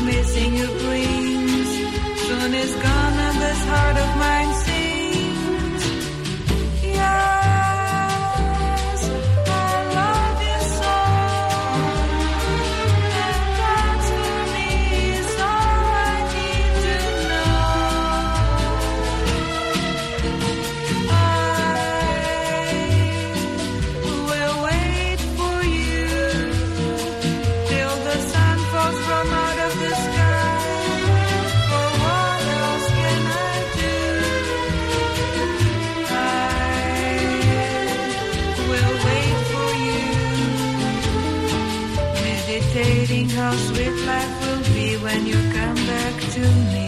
missing your gleams. Sun is gone and this heart of mine sings. Yes, I love you so. And that's for me is all I need to know. I will wait for you till the sun falls from out of the sky. For what else can I do? I will wait for you, meditating how sweet life will be when you come back to me.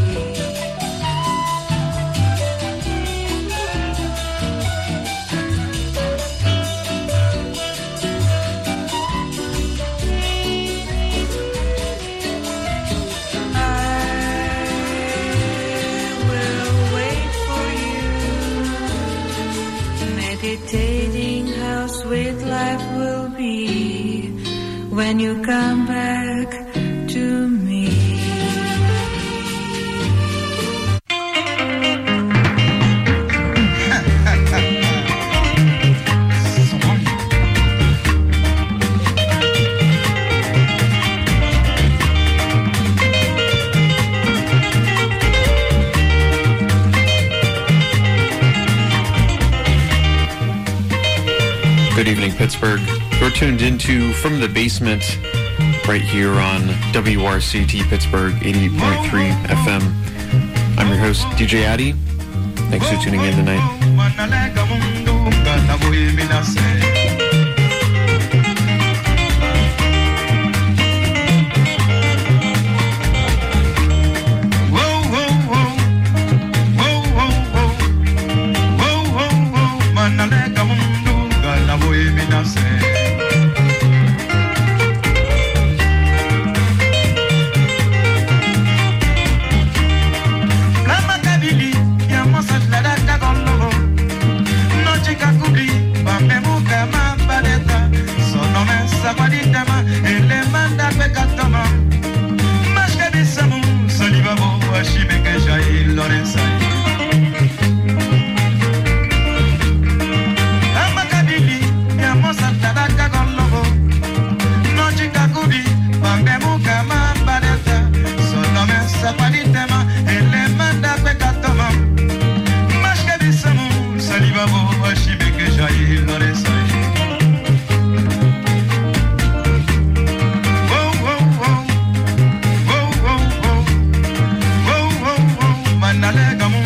Meditating how sweet life will be when you come back to me. Good evening, Pittsburgh. You're tuned into From the Basement right here on WRCT Pittsburgh 88.3 FM. I'm your host, DJ Addy. Thanks for tuning in tonight. Manale gamu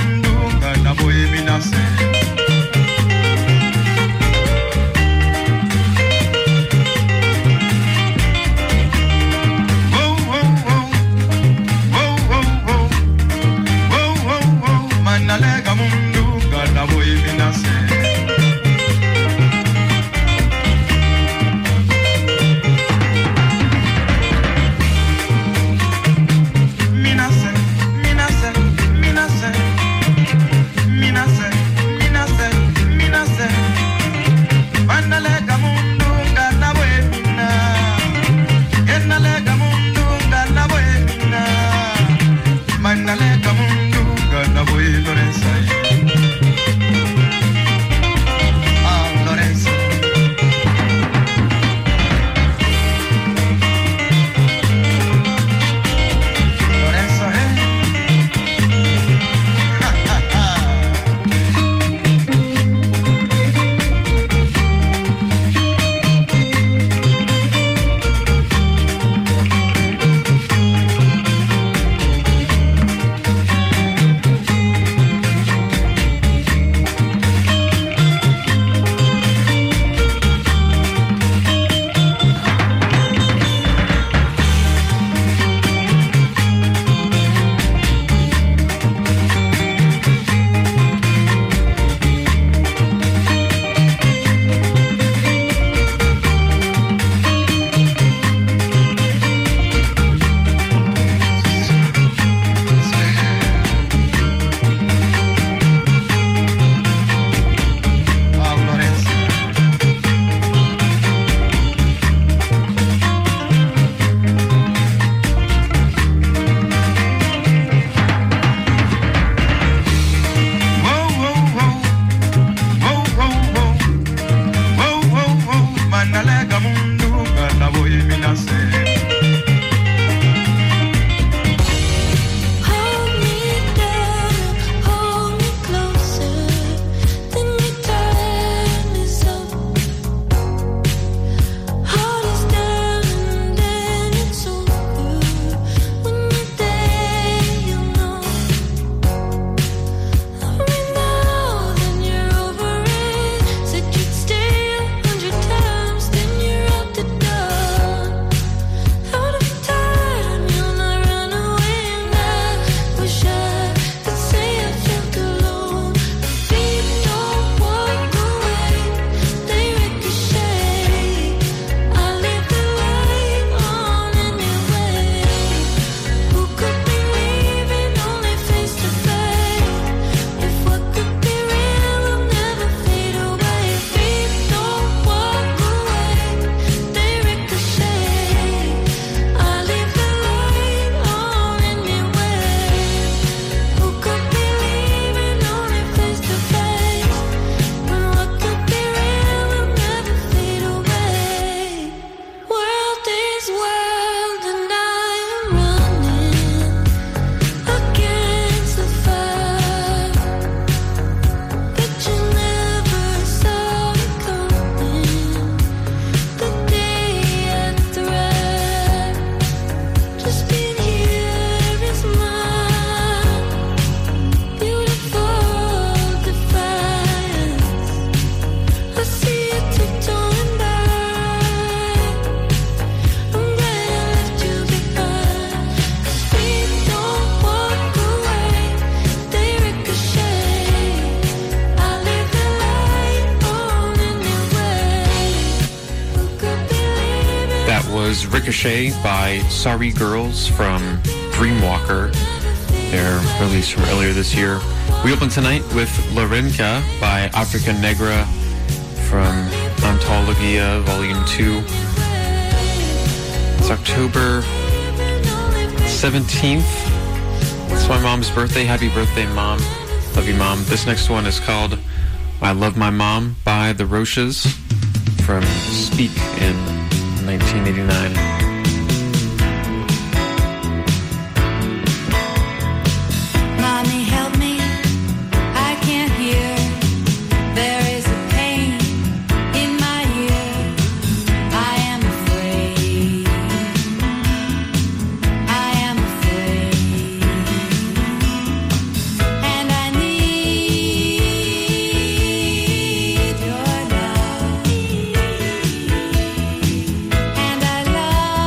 was Ricochet by Sorry Girls from Dreamwalker, their release from earlier this year. We open tonight with Lorenka by Africa Negra from Antologia Volume 2. It's October 17th. It's my mom's birthday. Happy birthday, Mom. Love you, Mom. This next one is called I Love My Mom by The Roches from Speak in 1989. Mommy, help me, I can't hear. There is a pain in my ear. I am afraid. I am afraid. And I need your love. And I love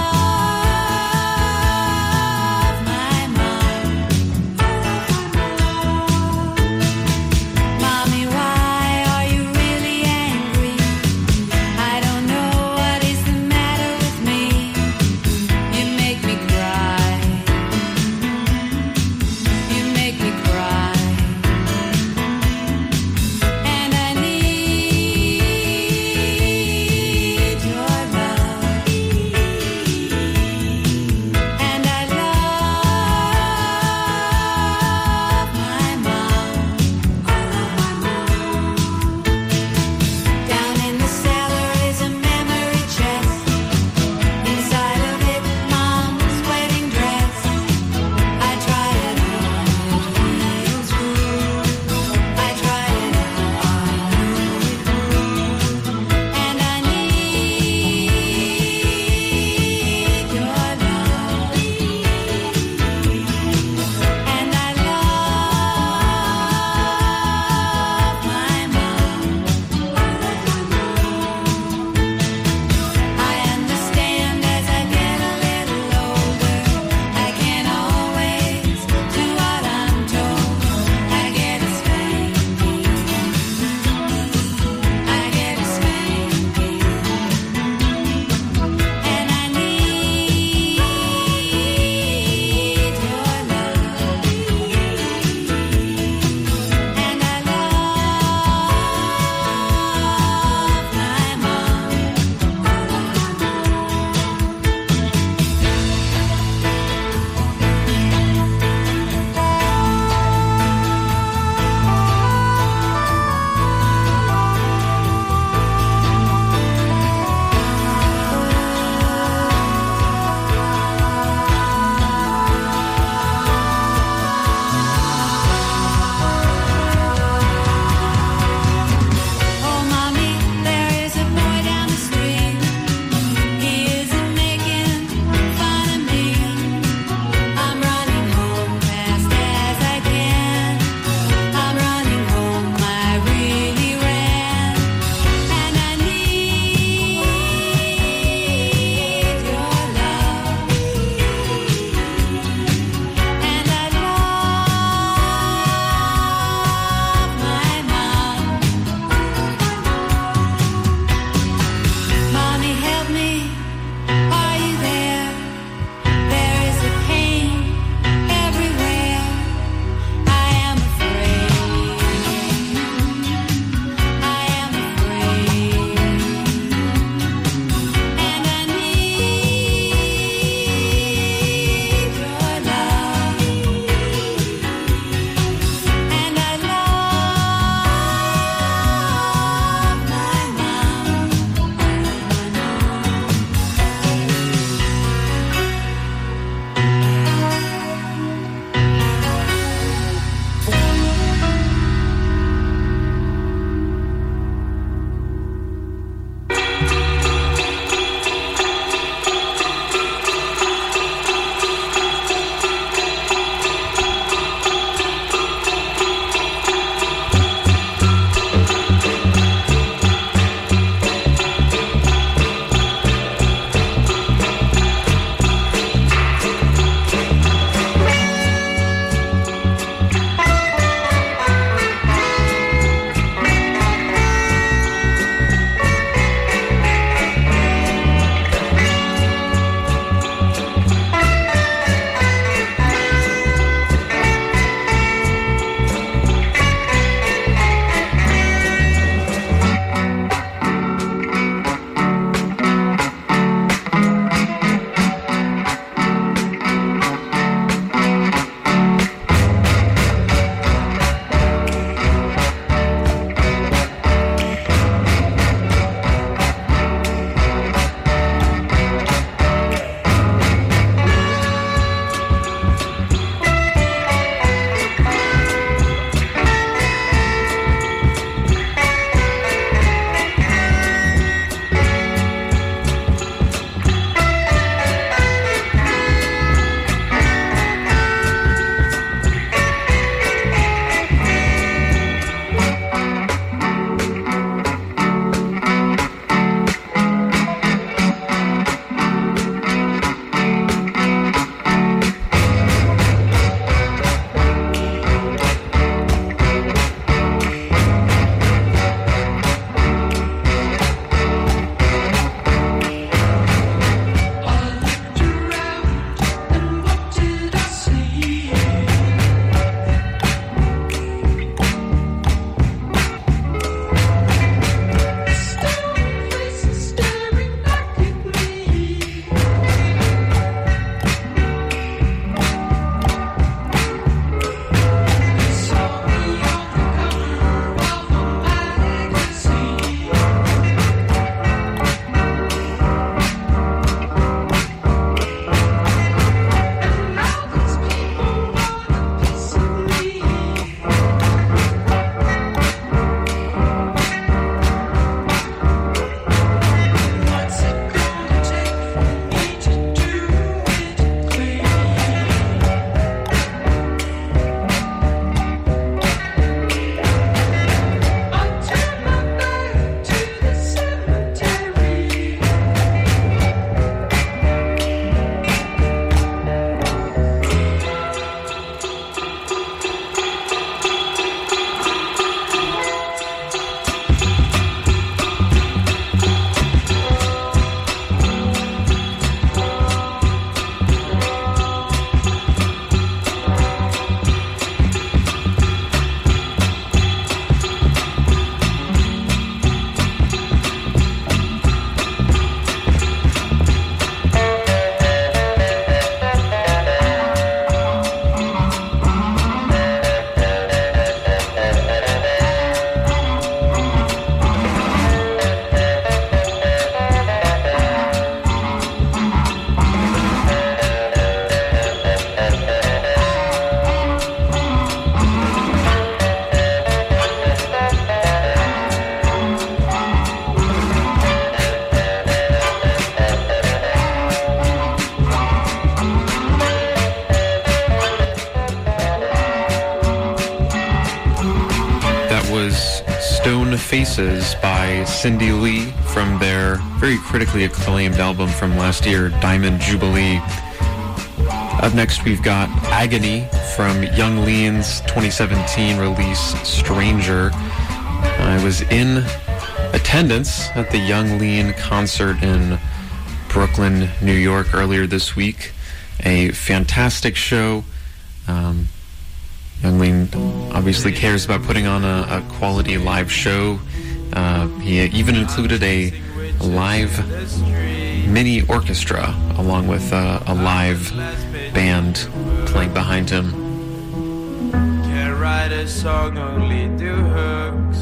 Stone Faces by Cindy Lee from their very critically acclaimed album from last year, Diamond Jubilee. Up next, we've got Agony from Young Lean's 2017 release, Stranger. I was in attendance at the Young Lean concert in Brooklyn, New York earlier this week. A fantastic show. Young Lean obviously cares about putting on a quality live show. He even included a live mini orchestra along with a live band playing behind him. Can't write a song, only do hooks.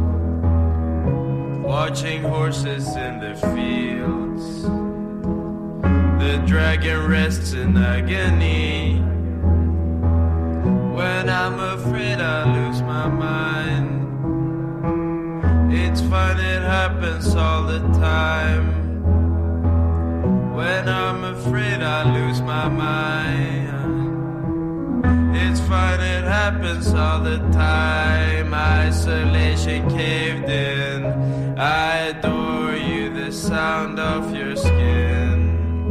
Watching horses in the fields. The dragon rests in agony. When I'm afraid I lose my mind. It's fun, it happens all the time. When I'm afraid I lose my mind. It's fun, it happens all the time. Isolation caved in. I adore you, the sound of your skin.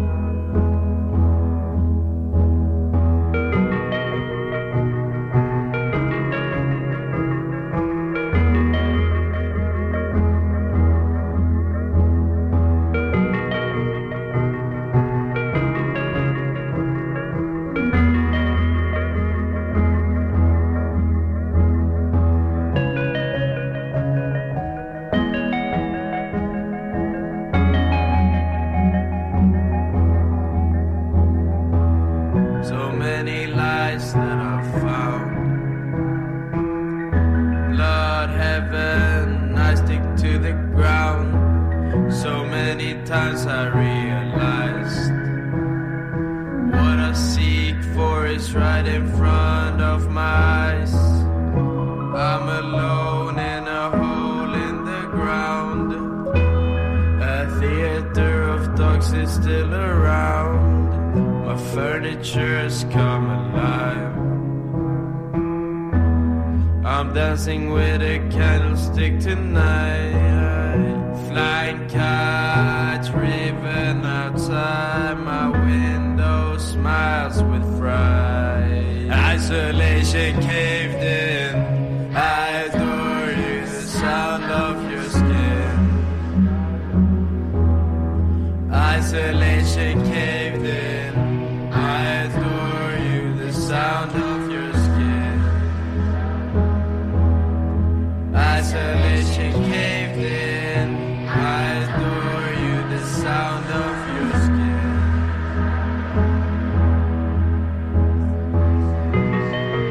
Times I realized what I seek for is right in front of my eyes. I'm alone in a hole in the ground. A theater of dogs is still around. My furniture's come alive. I'm dancing with a candlestick tonight. Flying kites driven outside my window, smiles with fright. Isolation caved in. I adore you, the sound of your skin. Isolation caved in. I adore you, the sound of your skin. Isolation caved in. I adore you, the sound of your skin.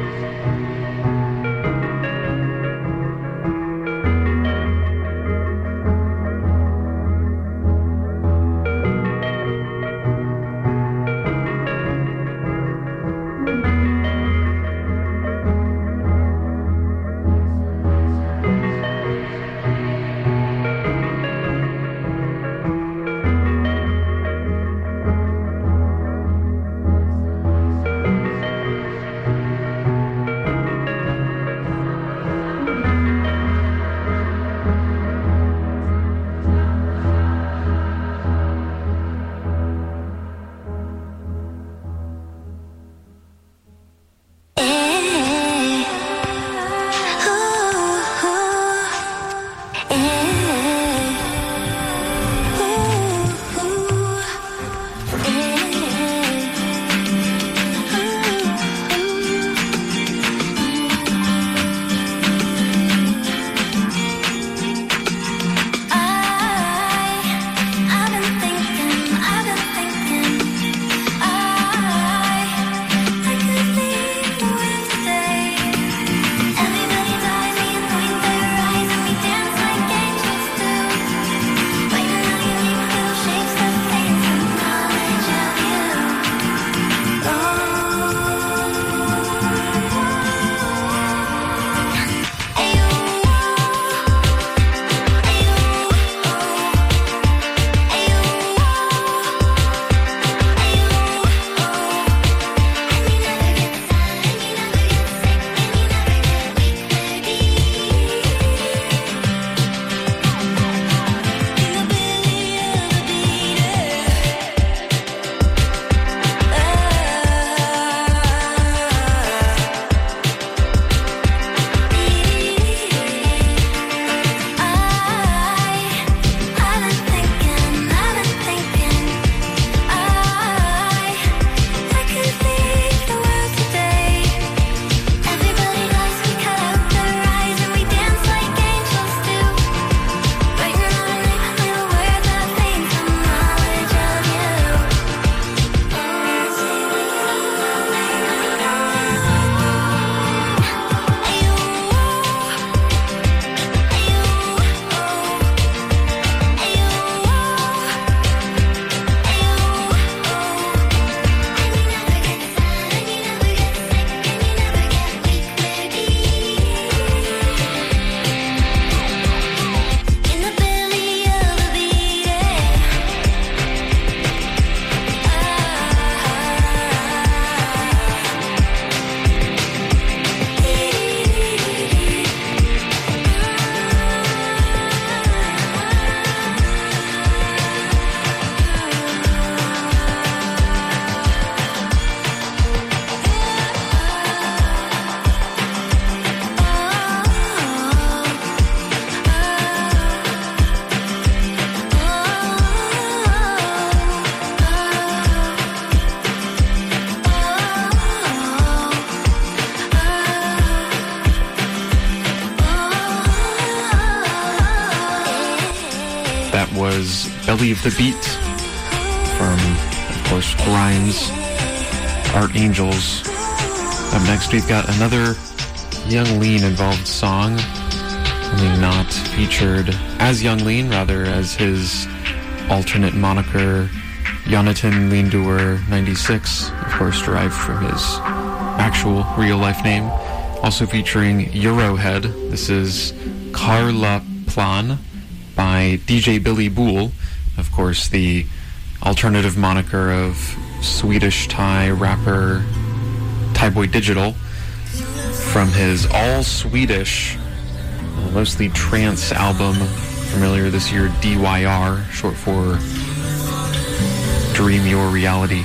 was Belly of the Beat from, of course, Grimes, Art Angels. Up next, we've got another Young Lean involved song, only not featured as Young Lean, rather as his alternate moniker, Jonathan Lindauer 96, of course derived from his actual real-life name. Also featuring Eurohead, this is Karla Plan by DJ Billy Bool, of course the alternative moniker of Swedish Thai rapper Thai Boy Digital, from his all-Swedish, mostly trance album from earlier this year, DYR, short for Dream Your Reality.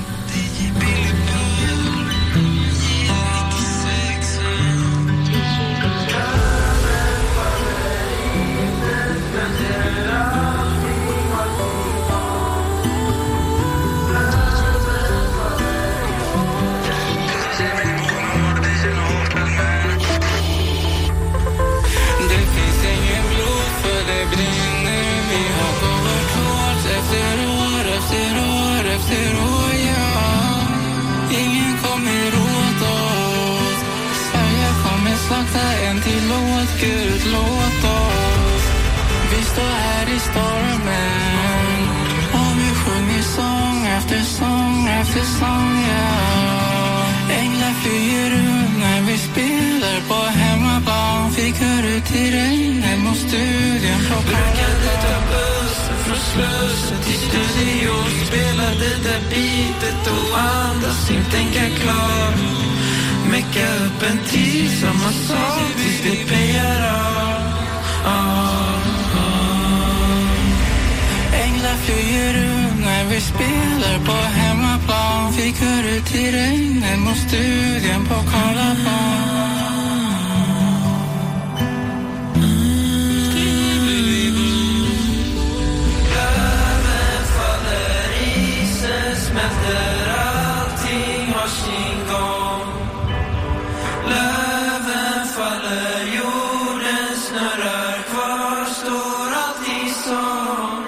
Gud, låt oss. Vi står här i stormen och vi sjunger sång efter sång efter sång, ja. Änglar flyger runt när vi spelar på hemmaplan. Fick hör ut i regnet mot studion på brukade ta bussen från Slussen till studion. Spelade där bitet och andas in, tänka klart. Mecka upp en tid, samma sak tills det pejar av. Änglar flyger runt när vi spelar på hemmaplan. Fick hör ut i regnet mot studion på Karlaplan. Löven faller, isen smälter, allting har sin gång. Löven faller, jorden snurrar, kvar står allt i sång.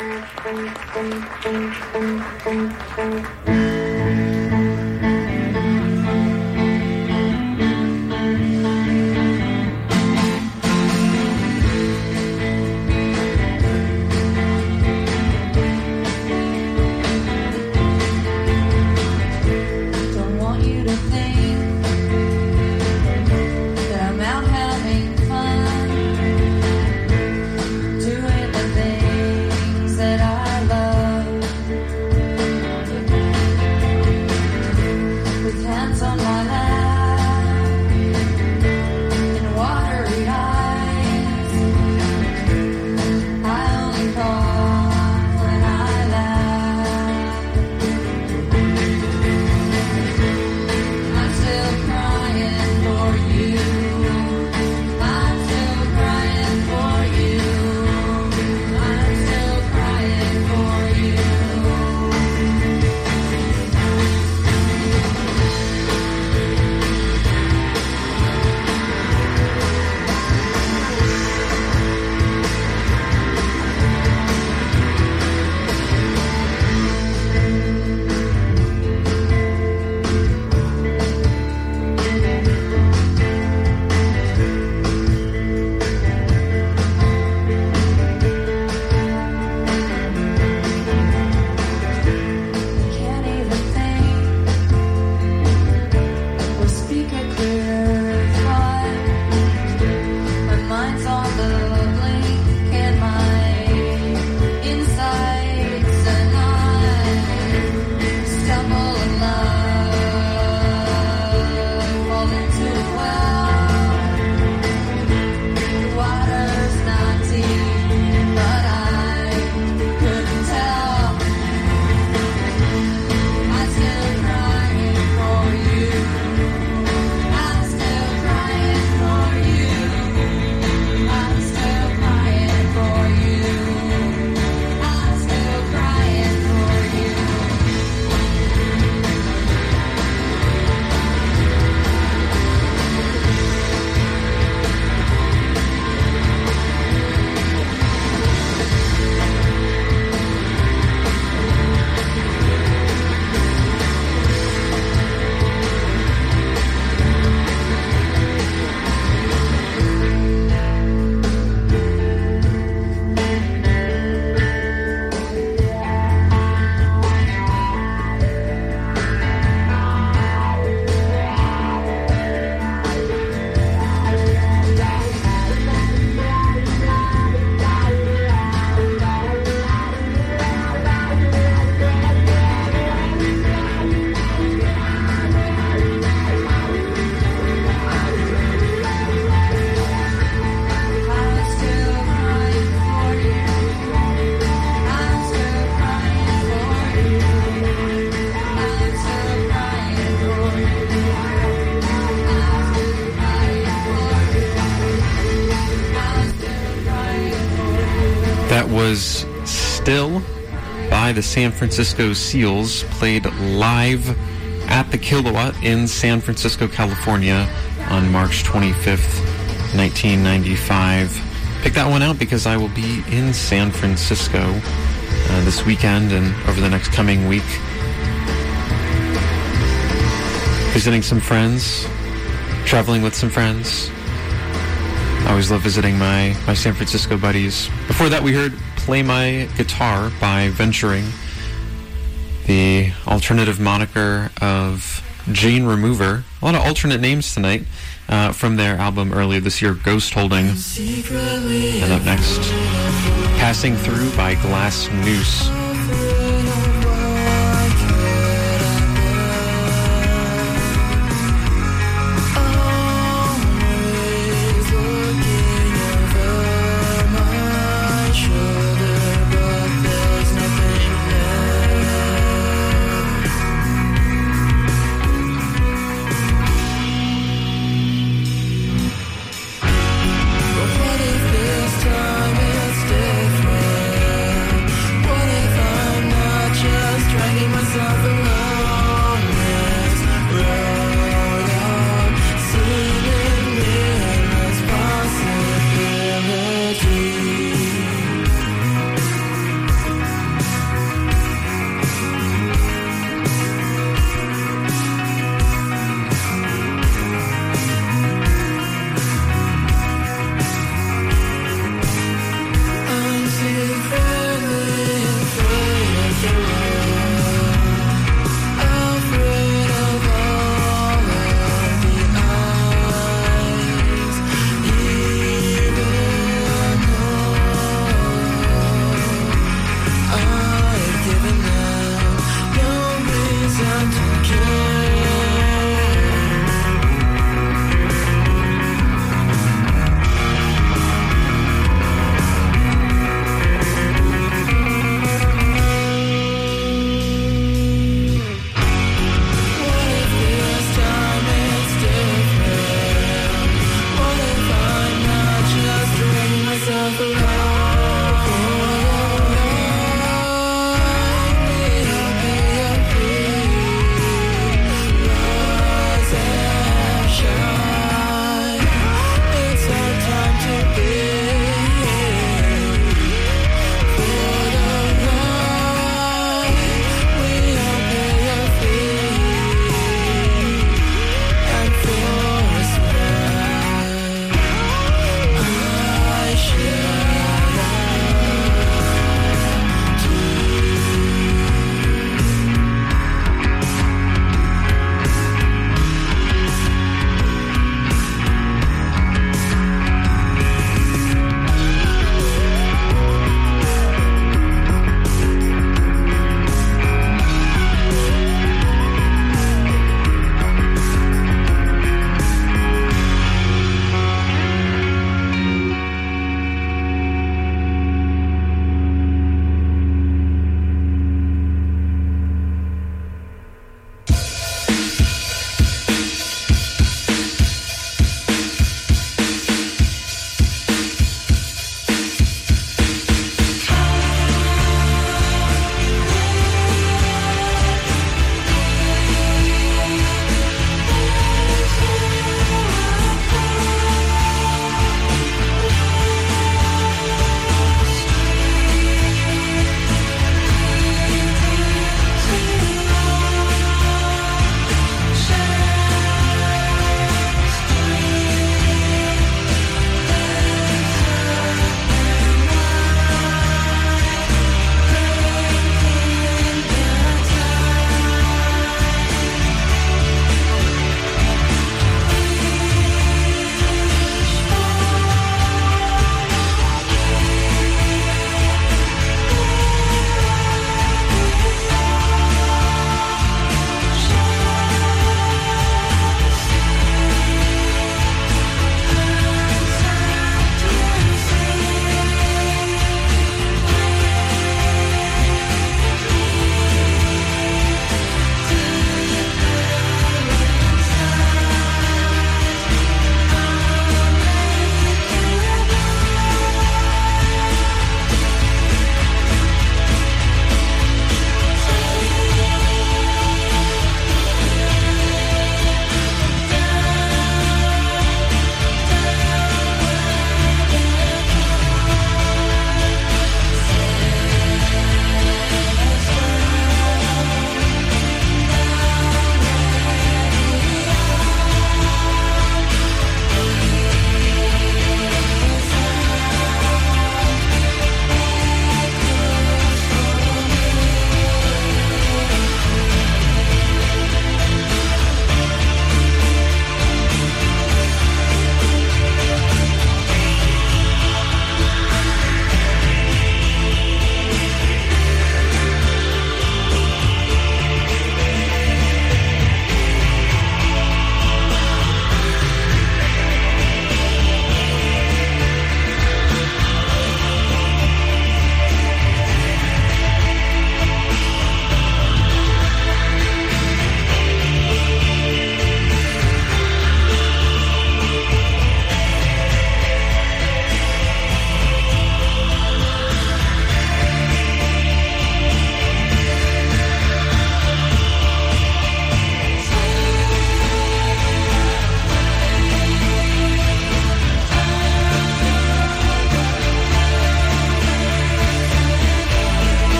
Don't want you to think that I'm out having fun, doing the things that I love, with hands on my lap and watery eyes. I only call when I laugh. I'm still crying for you. I'm still crying for you. I'm still crying for you. Can't even think or speak a clear thought. My mind's on the blink and my insides are not. Stumble in love, fall into a well. The water's not deep, but I couldn't tell. I'm still crying for you. I'm still crying for you. I'm still crying for you. I'm still crying for you. I'm still crying for you. I'm still crying for you. I'm still crying for you. I'm still crying for you. I'm still crying for you. That was Still by the San Francisco Seals, played live at the Kilowatt in San Francisco, California on March 25th, 1995. Pick that one out because I will be in San Francisco this weekend and over the next coming week, visiting some friends, traveling with some friends. I always love visiting my San Francisco buddies. Before that, we heard Play My Guitar by Venturing, the alternative moniker of Jane Remover. A lot of alternate names tonight from their album earlier this year, Ghost Holding. And up next, Passing Through by Glass Noose. This time it's different. What if I'm not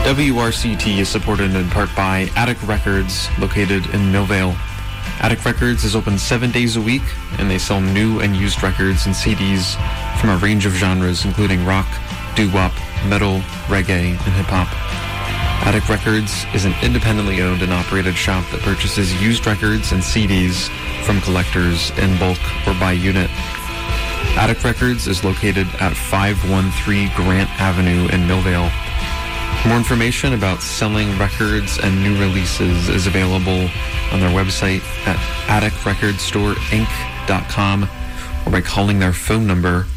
WRCT is supported in part by Attic Records, located in Millvale. Attic Records is open 7 days a week, and they sell new and used records and CDs from a range of genres, including rock, doo-wop, metal, reggae, and hip-hop. Attic Records is an independently owned and operated shop that purchases used records and CDs from collectors in bulk or by unit. Attic Records is located at 513 Grant Avenue in Millvale. More information about selling records and new releases is available on their website at atticrecordstoreiinc.com or by calling their phone number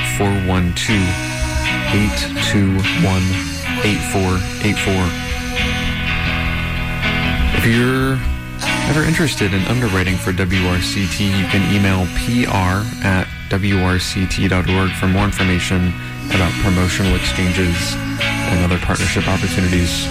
412-821-8484. If you're ever interested in underwriting for WRCT, you can email pr@wrct.org for more information about promotional exchanges and other partnership opportunities.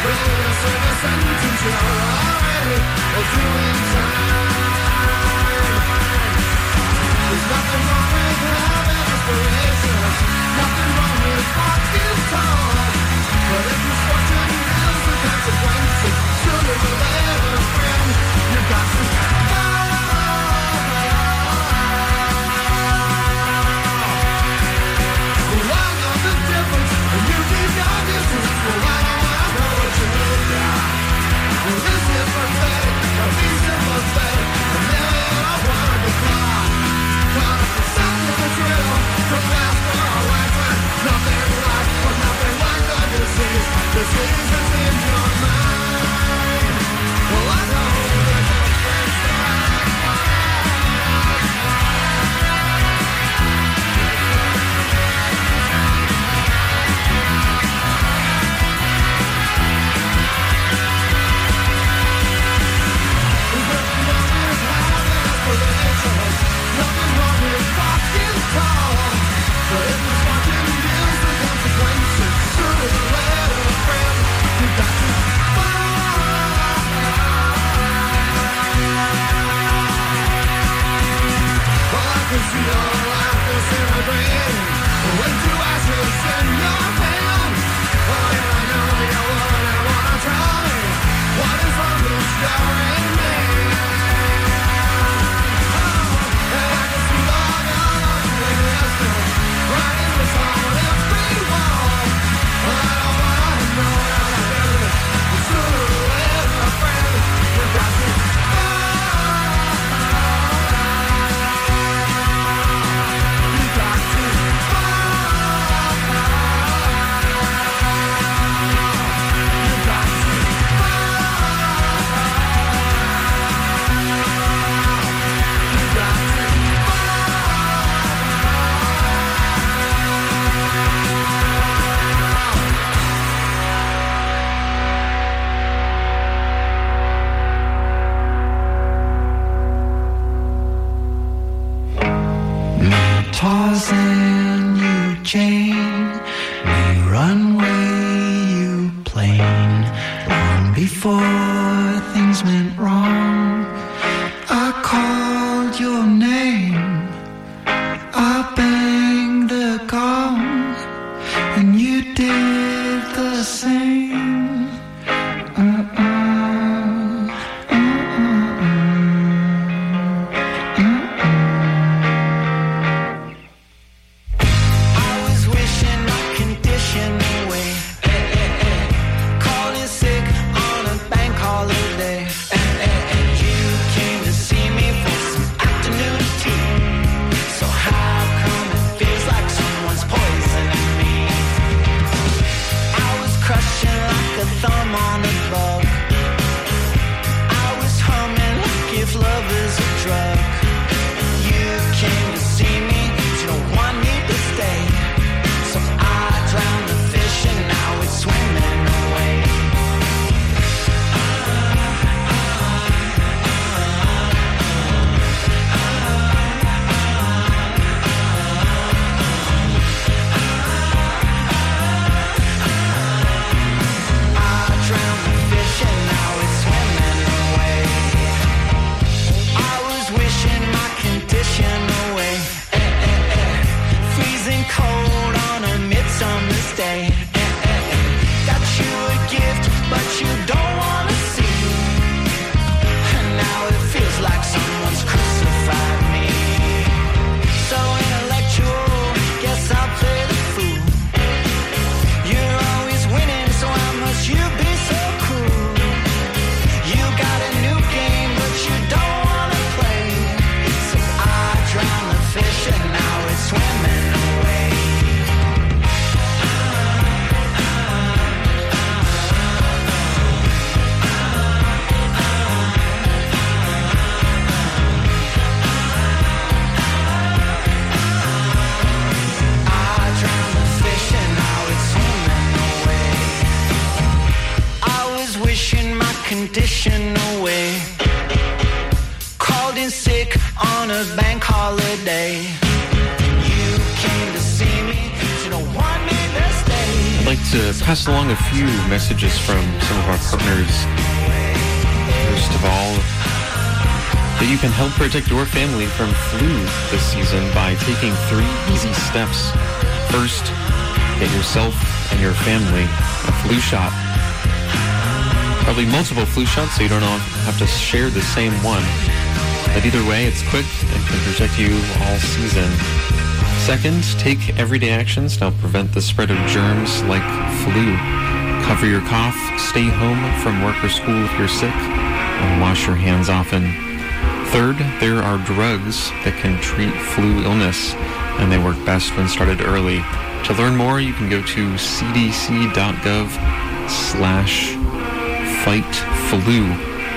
Tarzan, you Jane, me runway, you plane. Long before things went wrong, I called your name, I banged the gong, and you did the same. Calling sick on a bank holiday. I'd like to pass along a few messages from some of our partners. First of all, that you can help protect your family from flu this season by taking 3 easy steps. First, get yourself and your family a flu shot. Probably multiple flu shots so you don't all have to share the same one. But either way, it's quick and can protect you all season. Second, take everyday actions to help prevent the spread of germs like flu. Cover your cough, stay home from work or school if you're sick, and wash your hands often. Third, there are drugs that can treat flu illness, and they work best when started early. To learn more, you can go to cdc.gov/fightflu.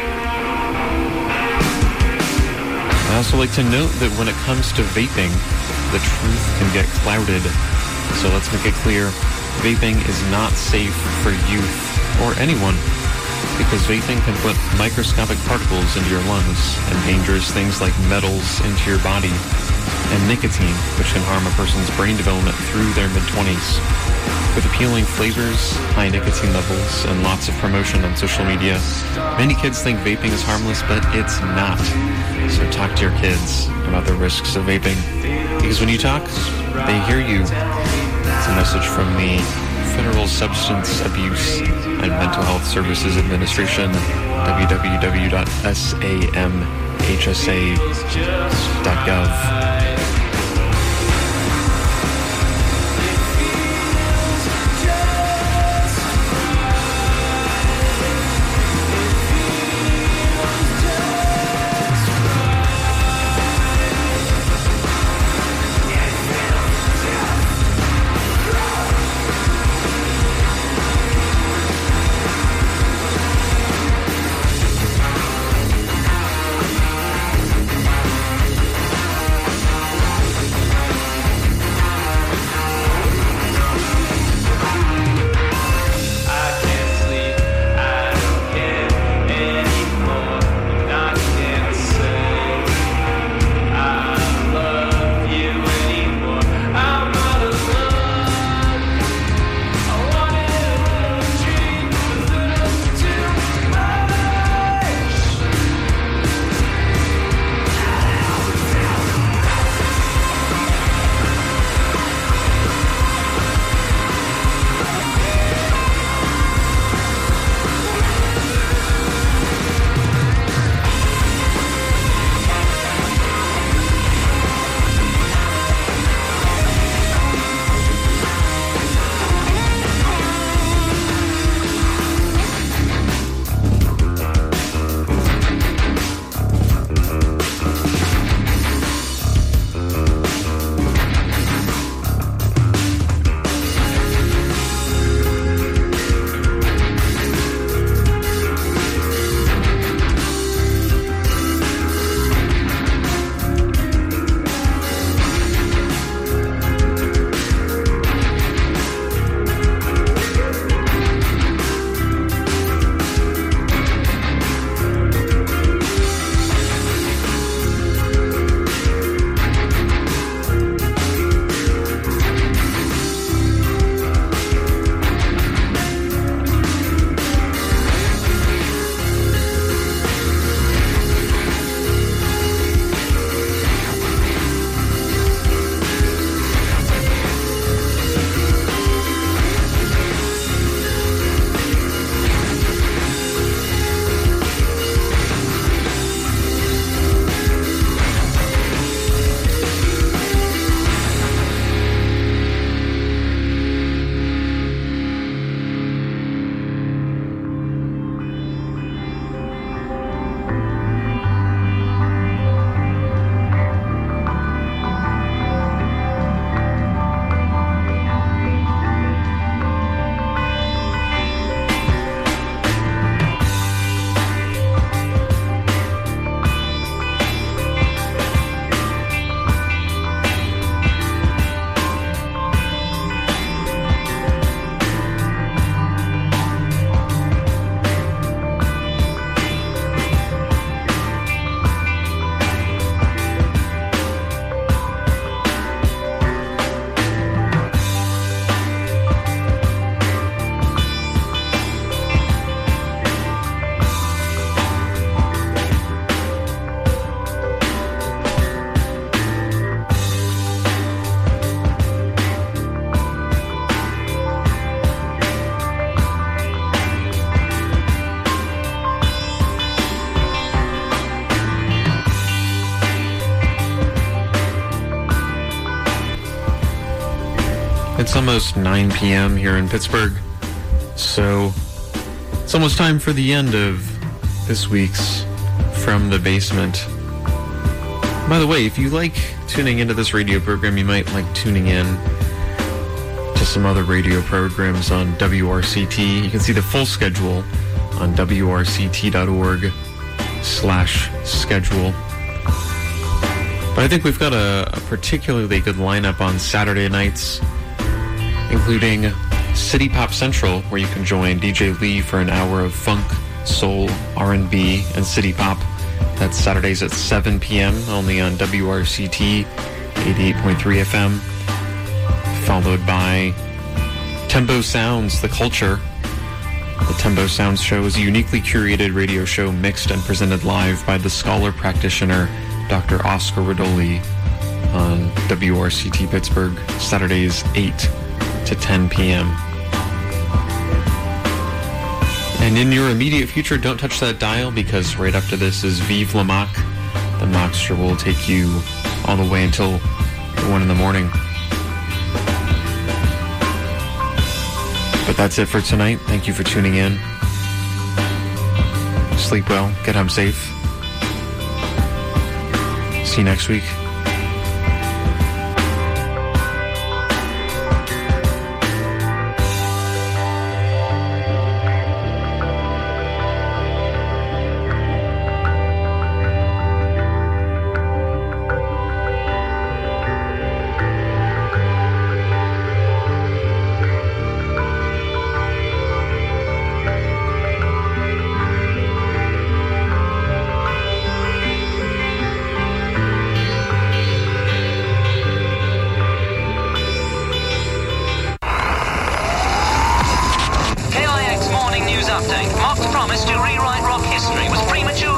I also like to note that when it comes to vaping, the truth can get clouded. So let's make it clear, vaping is not safe for youth or anyone, because vaping can put microscopic particles into your lungs and dangerous things like metals into your body, and nicotine, which can harm a person's brain development through their mid-20s. With appealing flavors, high nicotine levels, and lots of promotion on social media, many kids think vaping is harmless, but it's not. So talk to your kids about the risks of vaping, because when you talk, they hear you. It's a message from the Federal Substance Abuse and Mental Health Services Administration, www.samhsa.gov. almost 9 p.m. here in Pittsburgh, so it's almost time for the end of this week's From the Basement. By the way, if you like tuning into this radio program, you might like tuning in to some other radio programs on WRCT. You can see the full schedule on wrct.org/schedule. But I think we've got a particularly good lineup on Saturday nights, including City Pop Central, where you can join DJ Lee for an hour of funk, soul, R&B, and city pop. That's Saturdays at 7 p.m., only on WRCT 88.3 FM. Followed by Tembo Sounds, The Culture. The Tembo Sounds Show is a uniquely curated radio show mixed and presented live by the scholar practitioner Dr. Oscar Rodoli on WRCT Pittsburgh, Saturdays 8 to 10 p.m. And in your immediate future, don't touch that dial, because right after this is Vive la Mock. The Mockster will take you all the way until 1 in the morning. But that's it for tonight. Thank you for tuning in. Sleep well. Get home safe. See you next week.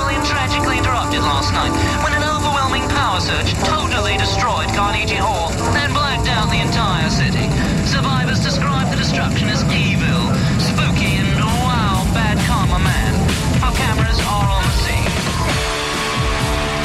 When an overwhelming power surge totally destroyed Carnegie Hall.